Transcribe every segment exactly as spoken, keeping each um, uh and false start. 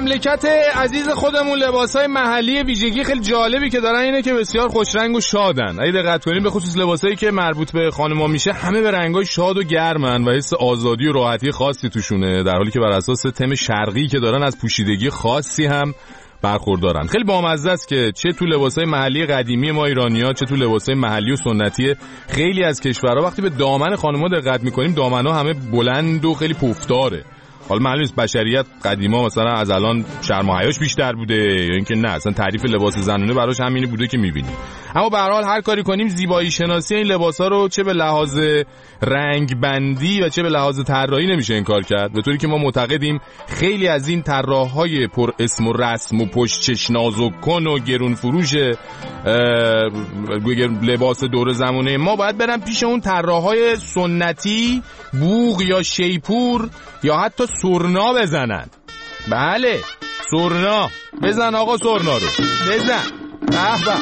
مملکت عزیز خودمون لباسای محلی ویژگی خیلی جالبی که دارن اینه که بسیار خوش رنگ و شادن. اگه دقت کنین به خصوص لباسایی که مربوط به خانم‌ها میشه همه به رنگای شاد و گرمن و حس آزادی و راحتی خاصی توشونه، در حالی که بر اساس تم شرقی که دارن از پوشیدگی خاصی هم برخوردارن. خیلی بامزه است که چه تو لباسای محلی قدیمی ما ایرانی‌ها چه تو لباسای محلی و سنتی خیلی از کشورها وقتی به دامن خانم‌ها دقت می‌کنیم دامن‌ها همه بلند و خیلی پفداره. حالا معلومه بشریت قدیما مثلا از الان شرم و حیاش بیشتر بوده یا اینکه نه اصلا تعریف لباس زنانه براش همینی بوده که می‌بینیم. اما به هر حال هر کاری کنیم زیبایی شناسی این لباس‌ها رو چه به لحاظ رنگ بندی و چه به لحاظ طراحی نمیشه انکار کرد، به طوری که ما معتقدیم خیلی از این طراح‌های پر اسم و رسم و پشت چش نازک‌کن و گرون فروش لباس دور زمانه ما باید برن پیش اون طراح‌های سنتی بوق یا شیپور یا حتی سرنا بزنن. بله سرنا بزن آقا، سرنا رو بزن. به به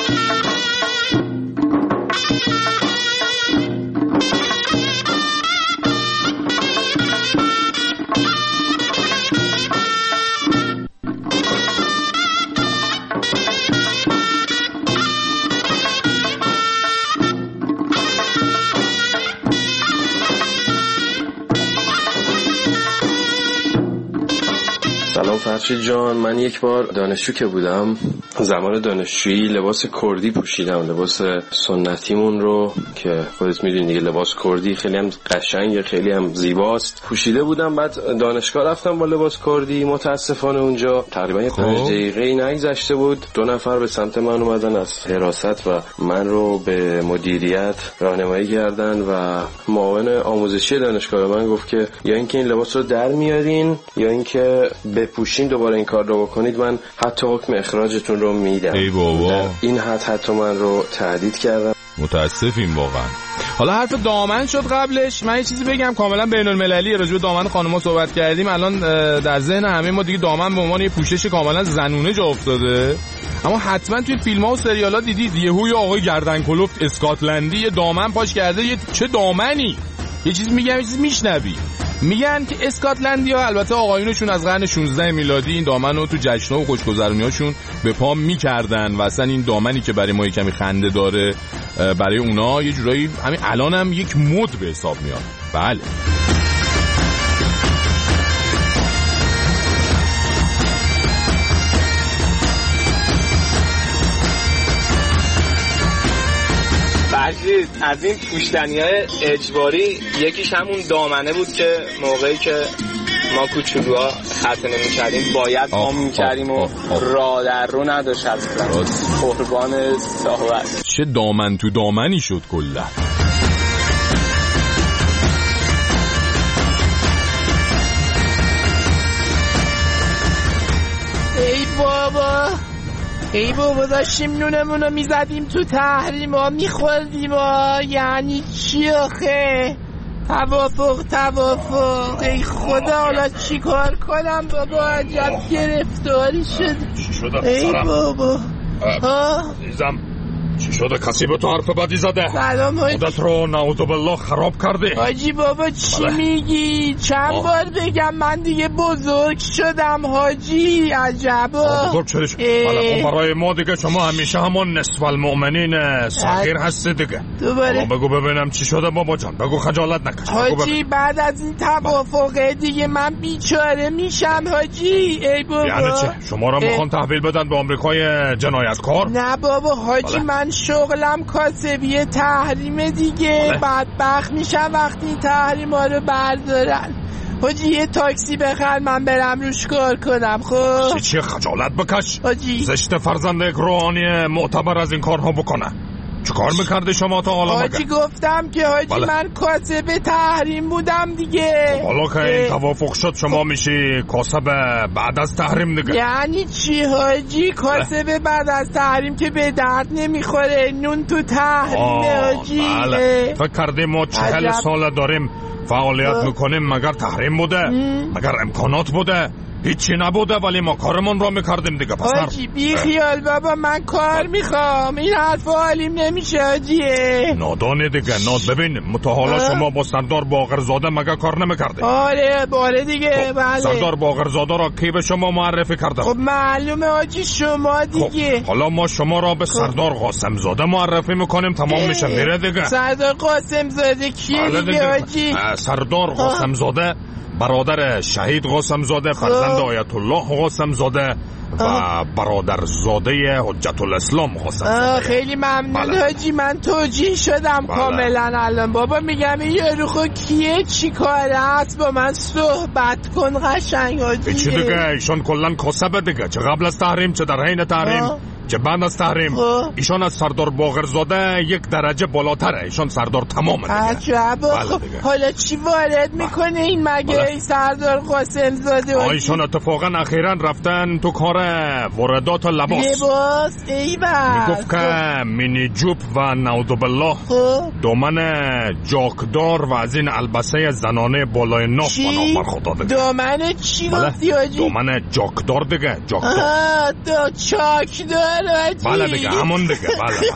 سلام فرشید جان، من یک بار دانشجو که بودم زمان دانشجویی لباس کردی پوشیدم، لباس سنتیمون رو که خودت میدونی دیگه لباس کردی خیلی هم قشنگه خیلی هم زیباست پوشیده بودم. بعد دانشگاه رفتم با لباس کردی، متاسفانه اونجا تقریبا یه پنج دقیقه نگذشته بود دو نفر به سمت من اومدن از حراست و من رو به مدیریت راهنمایی کردن و معاون آموزشی دانشگاه من گفت که یا اینکه این لباس رو در میارین یا اینکه بپوشین دوباره این کار رو بکنید، من حتی حکم اخراجتون رو میدم. ای بابا این حد حتی من رو تهدید کردن. متاسفیم واقعا. حالا حرف دامن شد قبلش، من یه چیزی بگم کاملا بین المللی راجع به دامن خانم‌ها صحبت کردیم. الان در ذهن همه ما دیگه دامن به عنوان یه پوشش کاملا زنونه جا افتاده، اما حتما توی فیلم‌ها و سریال‌ها دیدید یهو یه آقای گردن کلفت اسکاتلندی یه دامن پاش کرده. یه چه دامنی؟ یه چیز میگم یه چیز میشنوی. میگن که اسکاتلندیا البته آقایونشون از قرن شانزده میلادی این دامن رو تو جشن‌ها و خوشگذرونی‌هاشون به پا می‌کردن و اصلا این دامنی که برای ما یه کمی خنده داره برای اونا یه جورایی همین الان هم یک مد به حساب میاد. بله از این پوشتنی‌های اجباری یکیش همون دامنه بود که موقعی که ما کوچولوها ختنه می‌کردیم باید پام می‌کردیم و راه در رو نداشت اصلا. قربان صحبت چه دامن تو دامنی شد کلا. ای بابا ای بابا داشتیم نونمونو میزدیم تو تحریم ها میخوردیم ها، یعنی چی آخه؟ توافق توافق ای خدا حالا چی کار کنم بابا، عجب گرفتاری شد. چی شده ای بابا ها عزیزم چی شده؟ کسی به تو حرف بدی زده؟ سلام حاجی. خودت رو نعوذ بالله خراب کردی حاجی بابا چی بله. میگی؟ چند آه. بار بگم من دیگه بزرگ شدم حاجی. عجبا بزرگ شدیش بله. برای ما دیگه شما همیشه همون نصف المؤمنین صغیر هستی دیگه. دوباره بگو ببینم چی شده بابا جان، بگو خجالت نکش. حاجی بعد از این توافقه دیگه من بیچاره میشم حاجی. ای بابا یعنی چه؟ شما رو میخوان تحویل بدن به آمریکای جنایتکار؟ نه بابا حاجی بله. من شغلم کاسبی تحریم دیگه بله. بدبخت میشم وقتی این تحریم ها رو بردارن. حاجی یه تاکسی بخر من برم روش کار کنم. خب چی چی خجالت بکش حاجی. زشت فرزند یک روحانی معتبر از این کارها بکنه. چه کار میکرده شما تا حالا؟ حاجی گفتم که حاجی بله. من کاسب تحریم بودم دیگه. حالا که این توافق شد شما میشی کاسب بعد از تحریم دیگه. یعنی چی حاجی؟ کاسب بعد از تحریم که به درد نمیخوره، نون تو تحریمه حاجی. بله. فکر کردیم ما چهل سال داریم فعالیت آه. میکنیم مگر تحریم بوده؟ ام. مگر امکانات بوده؟ هیچی نبوده ولی ما کارمون رو میکردیم دیگه پسر. حاجی بی خیال بابا، من کار میخوام، این حرف حالیم نمیشه حاجیه. نادانه دیگه. ناد ببین متا حالا شما با سردار باقرزاده مگه کار نمیکردیم؟ آره باره دیگه. خب بله. سردار باقرزاده را کی به شما معرفی کرده؟ خب معلومه حاجی شما دیگه. خب حالا ما شما را به سردار قاسم زاده معرفی میکنیم، تمام میشه میره دیگه. سردار قاسم زاده کیه دیگه حاجی؟ سردار قاسم زاده برادر شهید قاسم زاده، فرزند آیت الله قاسم زاده و برادر زاده حجت الاسلام قاسم زاده. خیلی ممنون حاجی، من توجیه شدم بله. کاملا الان. بابا میگم این یاروخو کیه، چی کاره است، با من صحبت کن قشنگ حاجی. چی دیگه؟ ایشان کلن کسبه دیگه، چه قبل از تحریم چه در حین تحریم آه. چه بعد از تحریم. ایشان از سردار باقرزاده یک درجه بالاتره، ایشان سردار تمامه دیگه. عجب. خب حالا چی وارد میکنه این مگه ای سردار قاسم زاده؟ ایشان اتفاقا اخیرا رفتن تو کار واردات لباس. لباس ایول. میگفت که مینی جوب و نعوذ بالله دامن جاکدار و از این البسه زنانه بالای ناف بنا برخوردار دیگه. دامن چی گفتی حاجی؟ دامن جاکدار دیگه. جاکدار. آها دا چاکدار حاجی. بله دیگه همون دیگه.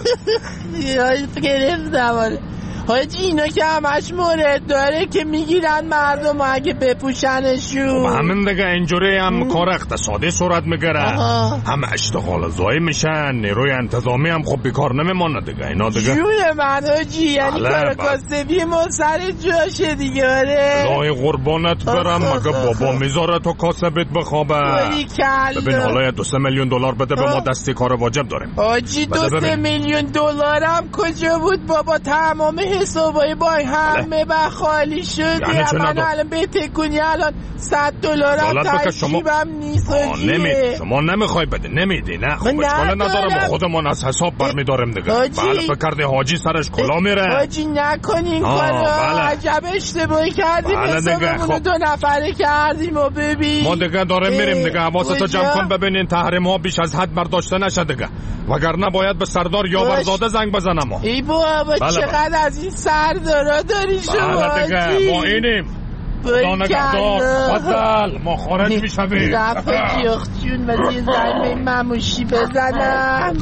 بله بله. گرفتم حاجی. اینا که همش مورد داره که میگیرن مردم اگه بپوشنشون. خب همین دیگه اینجوری هم کار اقتصادی صورت میگیره، هم اشتغال زایی میشن، نیروی انتظامی هم خب بیکار نمیمونه دیگه. اینا دیگه جون من حاجی، یعنی کار کاسبی ما سر جاشه دیگه. آره لای قربانت برم، مگه بابا میذاره تو کاسبت بخوابه؟ ببین حالا دو سه میلیون دلار بده به ما، دستی کار واجب داریم حاجی. دو سه میلیون دلارم کجا بود بابا؟ تمام حسابای بای همه به خالی شد. یعنی من الان به تکونی الان صد دلارم تا جیبم نیست. نمی شما نمیخوای بده نمیدی؟ نه خب اشکال نداره، ما خودمون از حساب برمیداریم دیگه. بله فکر کردی حاجی سرش کلا میره؟ حاجی نکنین کارو. عجب اشتباهی کردیم. حسابمونو دو نفره کردیم و ببین ما دیگه داریم میریم دیگه. حواستو جمع کن ببینین تحریم ها بیش از حد برداشته نشه دیگه، وگرنه باید به سردار یاورزاده زنگ بزنم. ای بابا چقدر از این سردارا داری شما؟ بله دیگه ما اینیم. خدا نگهدار. فضل ما خارج میشویم. رفت گیخت جون و یه زنگ به مموشی بزنم.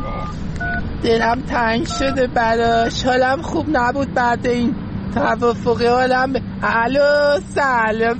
دلم تنگ شده براش، حالم خوب نبود بعد این توافقی. حالم الو سلام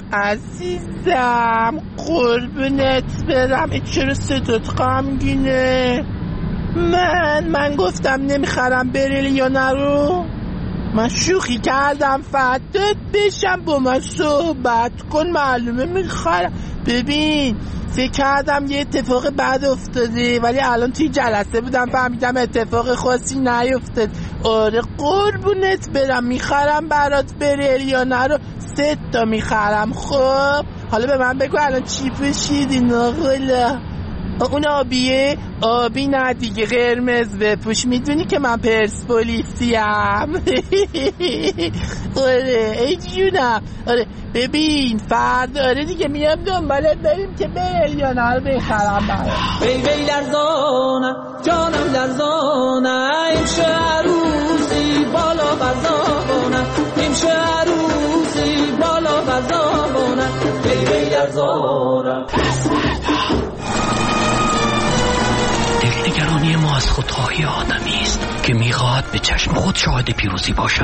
عزیزم، قربونت برم. چرا صدات غمگینه؟ من من گفتم نمیخرم بریلیانا رو. من شوخی کردم، فدات بشم، با من صحبت کن، معلومه میخرم. ببین فکر کردم یه اتفاق بد افتاده ولی الان توی جلسه بودم فهمیدم اتفاق خاصی نیفتاد. آره قربونت برم، میخرم برات بریلیانا رو، سه تا میخرم. خب حالا به من بگو الان چی پوشیدی ناغلا؟ اون آبیه؟ آبی نه دیگه، قرمز بپوش، میدونی که من پرسپولیسیم. آره ای جونم. آره ببین فردا آره دیگه میام دنبالت بریم که بریلیانا رو بخرم برات. وی وی لرزانم جانم لرزانم، امشه عروسی بالا غذابانم، امشه عروسی بالا غذابانم، وی وی لرزانم. دلنگرانی ما از خودخواهی آدمی است که میخواهد به چشم خود شاهد پیروزی باشد.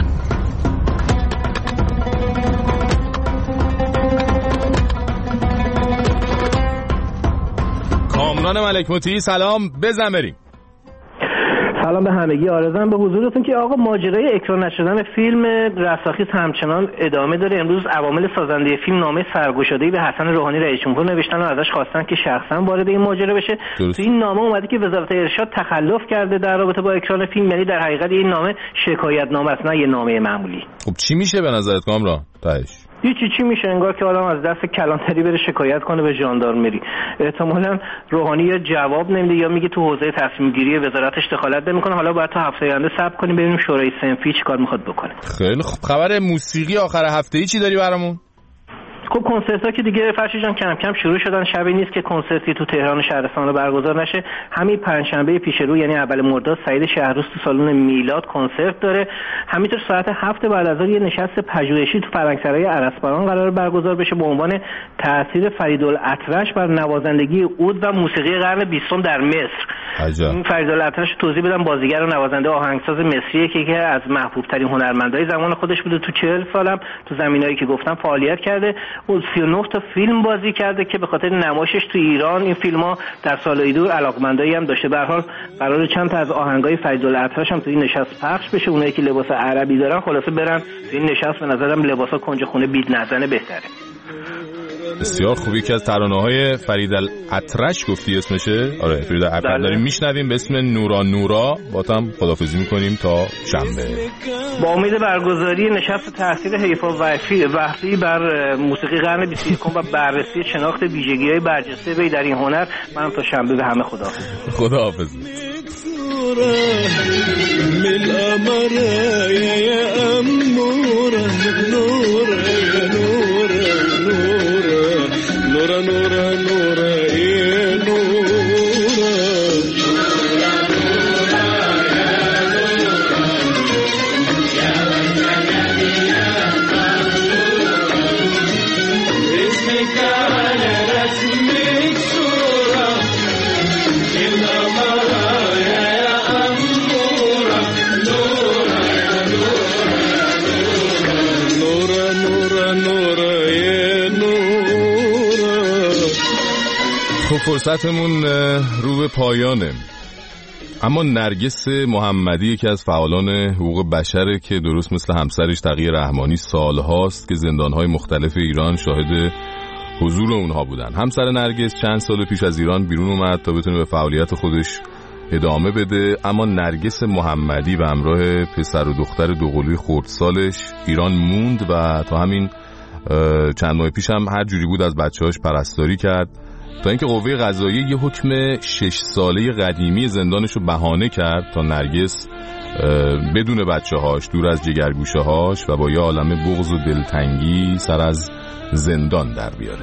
کامران ملک مطیعی سلام، بزن بریم. سلام به همگی، آرزوام به حضورتون که آقا ماجرای اکران نشدن فیلم رستاخیز همچنان ادامه داره. امروز عوامل سازنده فیلم نامه سرگشاده‌ای به حسن روحانی رئیس جمهور نوشتن و ازش خواستن که شخصا وارد این ماجرا بشه. تو این نامه اومده که وزارت ارشاد تخلف کرده در رابطه با اکران فیلم، یعنی در حقیقت این نامه شکایت نامه است نه یه نامه معمولی. خب چی میشه به نظرت کامران تاش؟ هیچی. چی میشه؟ انگار که آدم از دست کلانتری بره شکایت کنه به ژاندارمری. احتمالاً روحانی یا جواب نمیده یا میگه تو حوزه تصمیم گیری وزارتش دخالت نمیکنه. حالا باید تا هفته آینده صبر کنیم ببینیم شورای صنفی چیکار میخواد بکنه. خیلی خوب. خبر موسیقی آخر هفته ای چی داری برامون؟ خب کنسرت ها که دیگه فرشی جان کم کم شروع شدن. شبی نیست که کنسرتی تو تهران و شهرستان برگزار نشه. همین پنجشنبه پیش رو یعنی اول مرداد سعید شهروز تو سالن میلاد کنسرت داره. همینطور ساعت هفت بعد از ظهر یه نشست پژوهشی تو فرنگسرای ارسباران قرار برگزار بشه با عنوان تاثیر فریدالاطرش بر نوازندگی عود و موسیقی قرن بیستم در مصر. عجب. این فریدالاطرش توضیح بدم، بازیگر و نوازنده آهنگساز مصریه که یکی از محبوب ترین هنرمندای زمان خودش بوده. تو چهل سالم تو زمینایی که گفتم فعالیت کرده و سی و نه تا فیلم بازی کرده که به خاطر نمایشش تو ایران این فیلم‌ها در سالهای دور علاقمندایی هم داشته. به هر حال قراره چند تا از آهنگای فریدالاطرش هم تو این نشست پخش بشه. اونایی که لباس عربی دارن خلاصه برن تو این نشست. به نظرم لباسا کنج خونه بید نزنه بهتره. بسیار خوبی که از ترانه‌های فریدالاطرش گفتی اسمشه. آره فریدالاطرش داریم میشنویم به اسم نورا نورا. با هم خداحافظی میکنیم تا شنبه با امید برگزاری نشست تاثیر حیفا وحفی بر موسیقی قرن بیست و یکم و بررسی شناخت ویژگی‌های برجسته وی در این هنر. من تا شنبه به همه خداحافظ. خداحافظ. نورا نورا نورا ای نورا اسمك على رسمك صورة القمر يا أمورة نورا نورا نورا نورا يا نورا. خب فرصتمون رو به پایانه، اما نرگس محمدی یکی از فعالان حقوق بشره که درست مثل همسرش تقی رحمانی سالهاست که زندانهای مختلف ایران شاهد حضور اونها بودن. همسر نرگس چند سال پیش از ایران بیرون اومد تا بتونه به فعالیت خودش ادامه بده، اما نرگس محمدی به همراه پسر و دختر دوقلوی خردسالش ایران موند و تا همین چند ماه پیش هم هر جوری بود از بچه‌هاش پرستاری کرد تا اینکه قوه قضاییه یه حکم شش ساله قدیمی زندانش رو بهانه کرد تا نرگس بدون بچه‌هاش دور از جگرگوشه‌هاش و با یه عالمه بغض و دلتنگی سر از زندان در بیاره.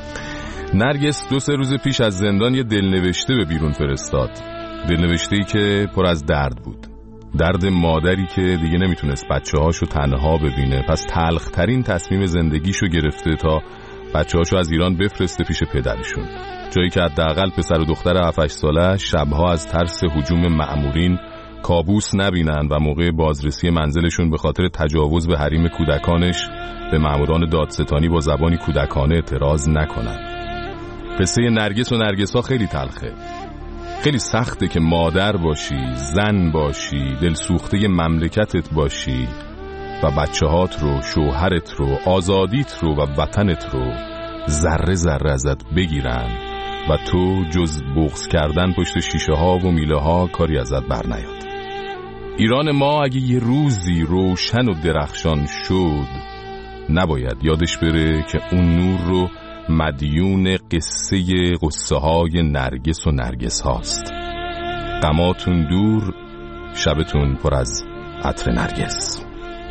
نرگس دو سه روز پیش از زندان یه دلنوشته به بیرون فرستاد، دلنوشته‌ای که پر از درد بود، درد مادری که دیگه نمیتونست بچه‌هاشو تنها ببینه، پس تلخ‌ترین تصمیم زندگیشو گرفته تا بچه‌هاشو از ایران بفرسته پیش پدرشون، جایی که حداقل پسر و دختر هفت هشت ساله شبها از ترس هجوم مأمورین کابوس نبینن و موقع بازرسی منزلشون به خاطر تجاوز به حریم کودکانش به مأموران دادستانی با زبانی کودکانه اعتراض نکنن. قصه نرگس و نرگس‌ها خیلی تلخه، خیلی سخته که مادر باشی، زن باشی، دلسوخته مملکتت باشی و بچه‌هات رو، شوهرت رو، آزادیت رو و وطنت رو ذره ذره ازت بگیرن و تو جز بغض کردن پشت شیشه ها و میله ها کاری ازت بر نیاد. ایران ما اگه یه روزی روشن و درخشان شد نباید یادش بره که اون نور رو مدیون قصه قصه های نرگس و نرگس هاست. غماتون دور، شبتون پر از عطر نرگس.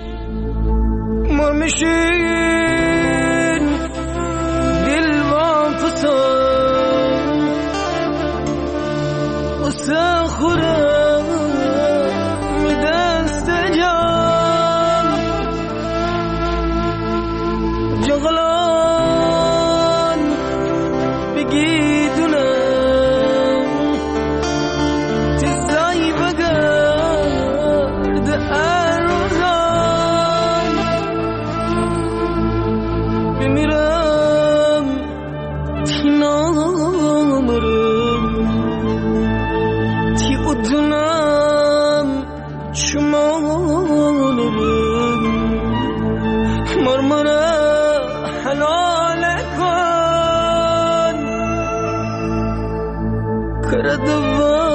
ما میشین دل وام فسان وسان خورم دست جان جغلان بگیدونم تزایی بگرد ارزان بمیرم تی نامرم تی ادونم شمانم مرمره حلال کن کرده